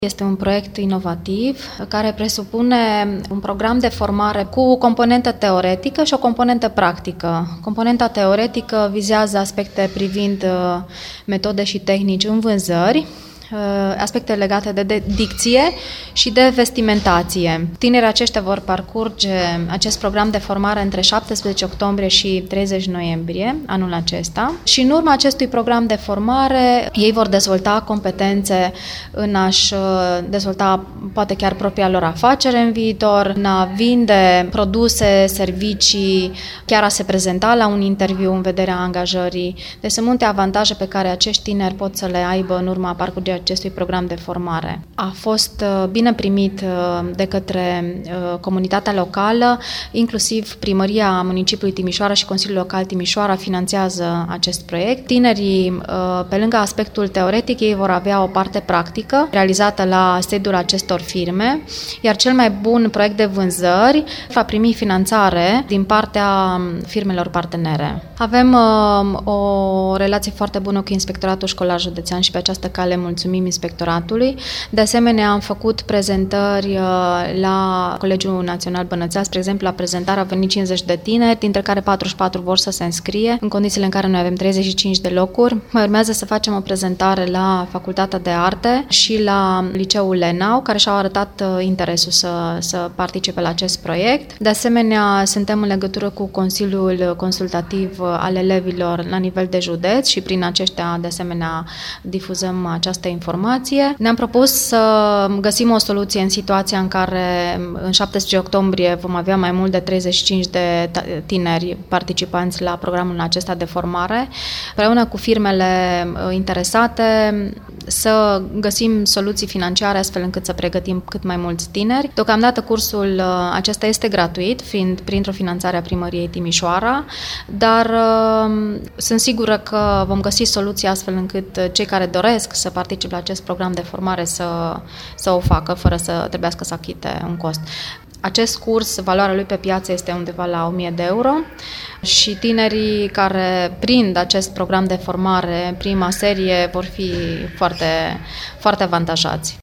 Este un proiect inovativ care presupune un program de formare cu o componentă teoretică și o componentă practică. Componenta teoretică vizează aspecte privind metode și tehnici în vânzări, aspecte legate de dicție și de vestimentație. Tinerii aceștia vor parcurge acest program de formare între 17 octombrie și 30 noiembrie anul acesta și în urma acestui program de formare ei vor dezvolta competențe în a-și dezvolta poate chiar propria lor afacere în viitor, în a vinde produse, servicii, chiar a se prezenta la un interviu în vederea angajării. Deci sunt multe avantaje pe care acești tineri pot să le aibă în urma parcurgerii acestui program de formare. A fost bine primit de către comunitatea locală, inclusiv Primăria Municipiului Timișoara și Consiliul Local Timișoara finanțează acest proiect. Tinerii, pe lângă aspectul teoretic, ei vor avea o parte practică realizată la sediul acestor firme, iar cel mai bun proiect de vânzări va primi finanțare din partea firmelor partenere. Avem o relație foarte bună cu Inspectoratul Școlar Județean și pe această cale mulțumim Inspectoratului. De asemenea, am făcut prezentări la Colegiul Național Bănățean, spre exemplu, la prezentare au venit 50 de tineri, dintre care 44 vor să se înscrie, în condițiile în care noi avem 35 de locuri. Mai urmează să facem o prezentare la Facultatea de Arte și la Liceul Lenau, care și-au arătat interesul să participe la acest proiect. De asemenea, suntem în legătură cu Consiliul Consultativ al Elevilor la nivel de județ și prin aceștia, de asemenea, difuzăm această informație. Ne-am propus să găsim o soluție în situația în care în 17 octombrie vom avea mai mult de 35 de tineri participanți la programul acesta de formare, împreună cu firmele interesate, să găsim soluții financiare astfel încât să pregătim cât mai mulți tineri. Deocamdată cursul acesta este gratuit, fiind printr-o finanțare a Primăriei Timișoara, dar sunt sigură că vom găsi soluții astfel încât cei care doresc să participe la acest program de formare să o facă fără să trebuiască să achite un cost. Acest curs, valoarea lui pe piață este undeva la 1000 de euro și tinerii care prind acest program de formare, prima serie, vor fi foarte, foarte avantajați.